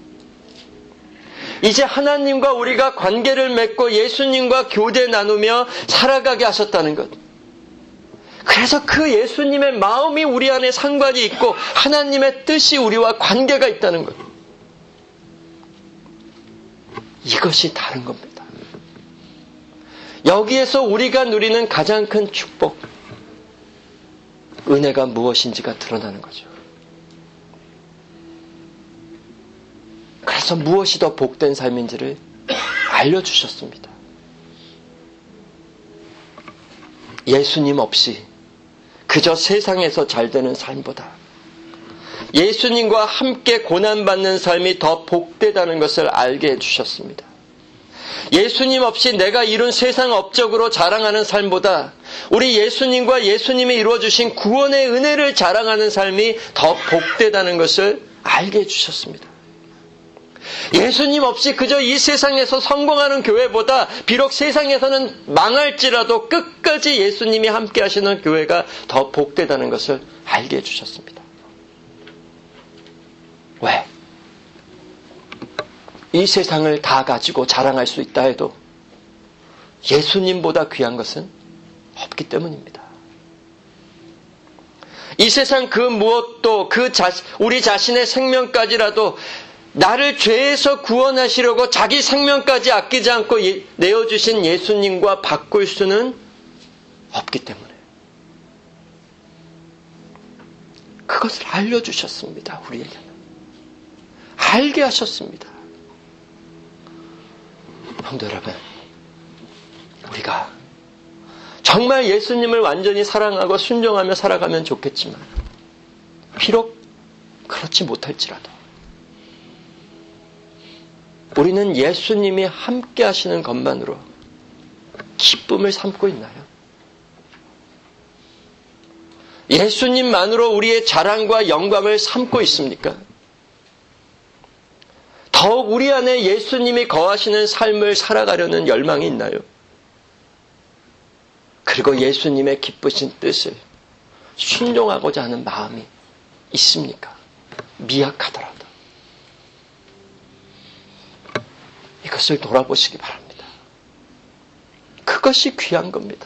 이제 하나님과 우리가 관계를 맺고 예수님과 교제 나누며 살아가게 하셨다는 것. 그래서 그 예수님의 마음이 우리 안에 상관이 있고 하나님의 뜻이 우리와 관계가 있다는 것. 이것이 다른 겁니다. 여기에서 우리가 누리는 가장 큰 축복, 은혜가 무엇인지가 드러나는 거죠. 그래서 무엇이 더 복된 삶인지를 알려주셨습니다. 예수님 없이 그저 세상에서 잘 되는 삶보다 예수님과 함께 고난받는 삶이 더 복되다는 것을 알게 해주셨습니다. 예수님 없이 내가 이룬 세상 업적으로 자랑하는 삶보다 우리 예수님과 예수님이 이루어주신 구원의 은혜를 자랑하는 삶이 더 복되다는 것을 알게 해주셨습니다. 예수님 없이 그저 이 세상에서 성공하는 교회보다 비록 세상에서는 망할지라도 끝까지 예수님이 함께 하시는 교회가 더 복되다는 것을 알게 해주셨습니다. 왜? 이 세상을 다 가지고 자랑할 수 있다 해도 예수님보다 귀한 것은 없기 때문입니다. 이 세상 그 무엇도 우리 자신의 생명까지라도 나를 죄에서 구원하시려고 자기 생명까지 아끼지 않고 내어주신 예수님과 바꿀 수는 없기 때문에 그것을 알려주셨습니다. 우리에게는. 알게 하셨습니다. 성도 여러분, 우리가 정말 예수님을 완전히 사랑하고 순종하며 살아가면 좋겠지만 비록 그렇지 못할지라도 우리는 예수님이 함께 하시는 것만으로 기쁨을 삼고 있나요? 예수님만으로 우리의 자랑과 영광을 삼고 있습니까? 더욱 우리 안에 예수님이 거하시는 삶을 살아가려는 열망이 있나요? 그리고 예수님의 기쁘신 뜻을 순종하고자 하는 마음이 있습니까? 미약하더라도. 이것을 돌아보시기 바랍니다. 그것이 귀한 겁니다.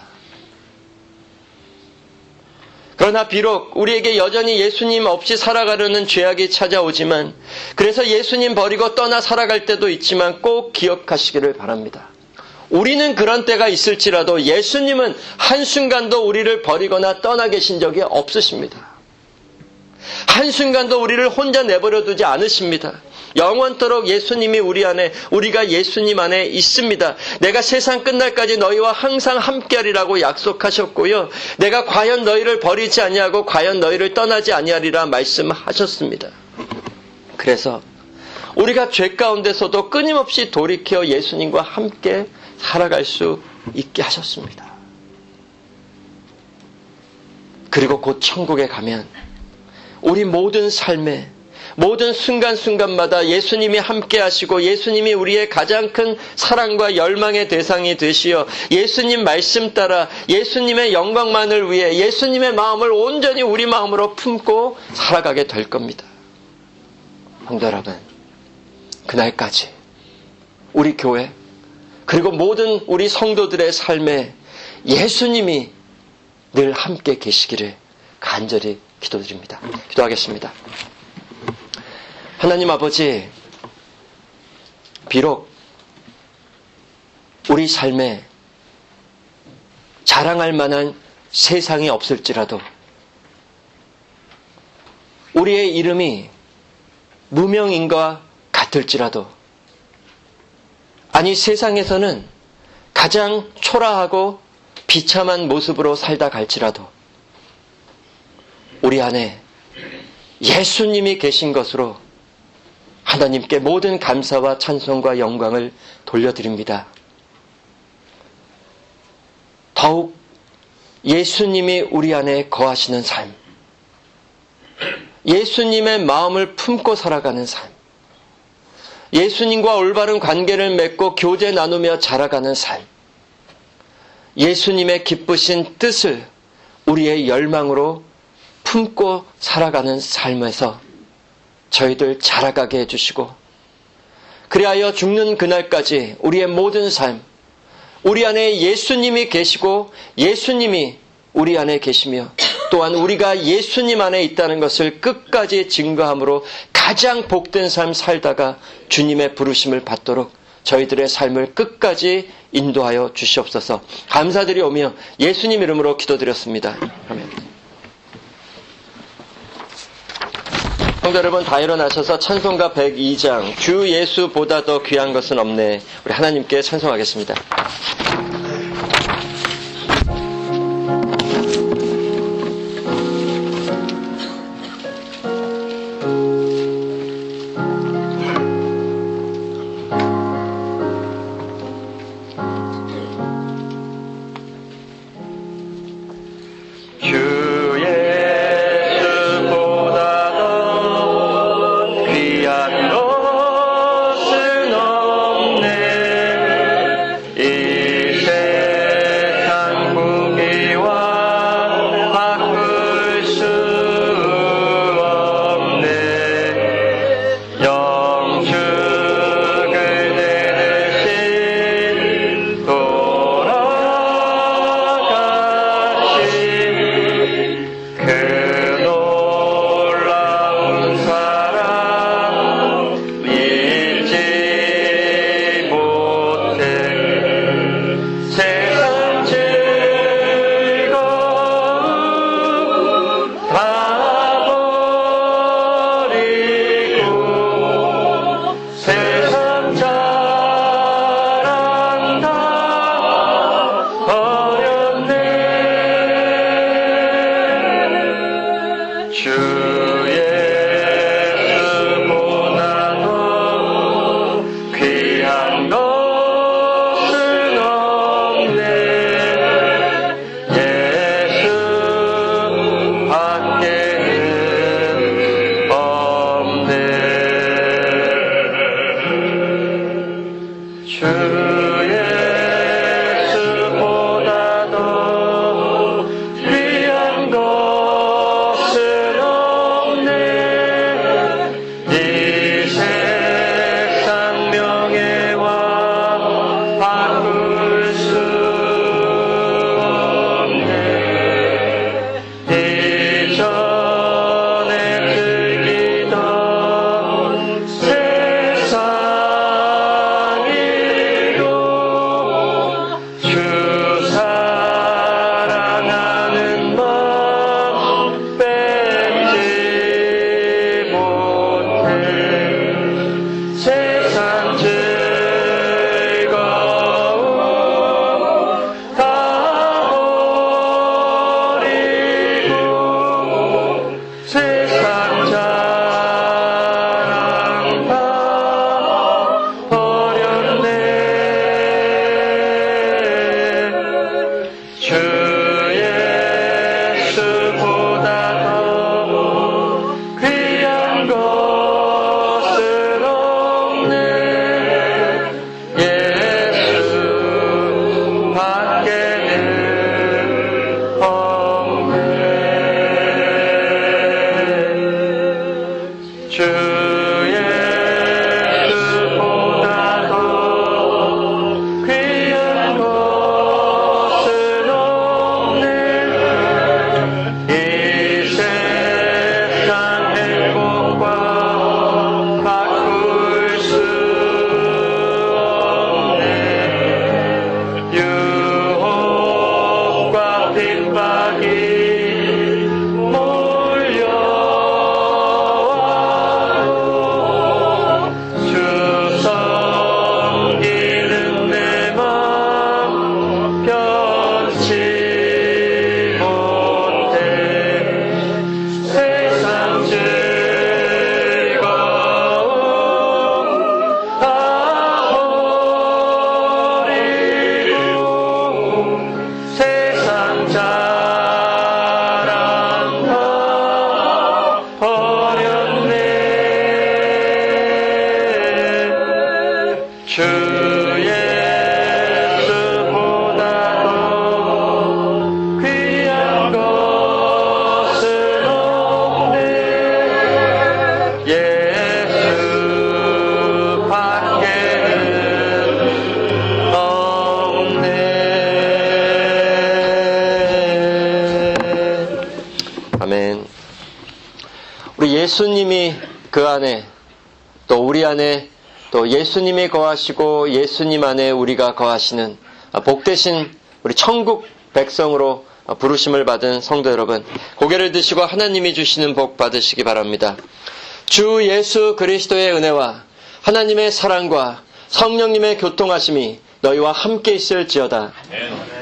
그러나 비록 우리에게 여전히 예수님 없이 살아가려는 죄악이 찾아오지만, 그래서 예수님 버리고 떠나 살아갈 때도 있지만 꼭 기억하시기를 바랍니다. 우리는 그런 때가 있을지라도 예수님은 한순간도 우리를 버리거나 떠나 계신 적이 없으십니다. 한순간도 우리를 혼자 내버려 두지 않으십니다. 영원토록 예수님이 우리 안에, 우리가 예수님 안에 있습니다. 내가 세상 끝날까지 너희와 항상 함께하리라고 약속하셨고요. 내가 과연 너희를 버리지 아니하고 과연 너희를 떠나지 아니하리라 말씀하셨습니다. 그래서 우리가 죄 가운데서도 끊임없이 돌이켜 예수님과 함께 살아갈 수 있게 하셨습니다. 그리고 곧 천국에 가면 우리 모든 삶에, 모든 순간순간마다 예수님이 함께 하시고 예수님이 우리의 가장 큰 사랑과 열망의 대상이 되시어 예수님 말씀 따라 예수님의 영광만을 위해 예수님의 마음을 온전히 우리 마음으로 품고 살아가게 될 겁니다. 성도 여러분, 그날까지 우리 교회 그리고 모든 우리 성도들의 삶에 예수님이 늘 함께 계시기를 간절히 기도드립니다. 기도하겠습니다. 하나님 아버지, 비록 우리 삶에 자랑할 만한 세상이 없을지라도 우리의 이름이 무명인과 같을지라도, 아니 세상에서는 가장 초라하고 비참한 모습으로 살다 갈지라도 우리 안에 예수님이 계신 것으로 하나님께 모든 감사와 찬송과 영광을 돌려드립니다. 더욱 예수님이 우리 안에 거하시는 삶, 예수님의 마음을 품고 살아가는 삶, 예수님과 올바른 관계를 맺고 교제 나누며 자라가는 삶, 예수님의 기쁘신 뜻을 우리의 열망으로 품고 살아가는 삶에서 저희들 자라가게 해주시고, 그리하여 죽는 그날까지 우리의 모든 삶, 우리 안에 예수님이 계시고 예수님이 우리 안에 계시며 또한 우리가 예수님 안에 있다는 것을 끝까지 증거함으로 가장 복된 삶 살다가 주님의 부르심을 받도록 저희들의 삶을 끝까지 인도하여 주시옵소서. 감사드리오며 예수님 이름으로 기도드렸습니다. 아멘. 성도 여러분, 다 일어나셔서 찬송가 102장 주 예수보다 더 귀한 것은 없네, 우리 하나님께 찬송하겠습니다. 주 예수보다도 예수님이 그 안에 또 우리 안에 또 예수님이 거하시고 예수님 안에 우리가 거하시는 복되신 우리 천국 백성으로 부르심을 받은 성도 여러분, 고개를 드시고 하나님이 주시는 복 받으시기 바랍니다. 주 예수 그리스도의 은혜와 하나님의 사랑과 성령님의 교통하심이 너희와 함께 있을지어다.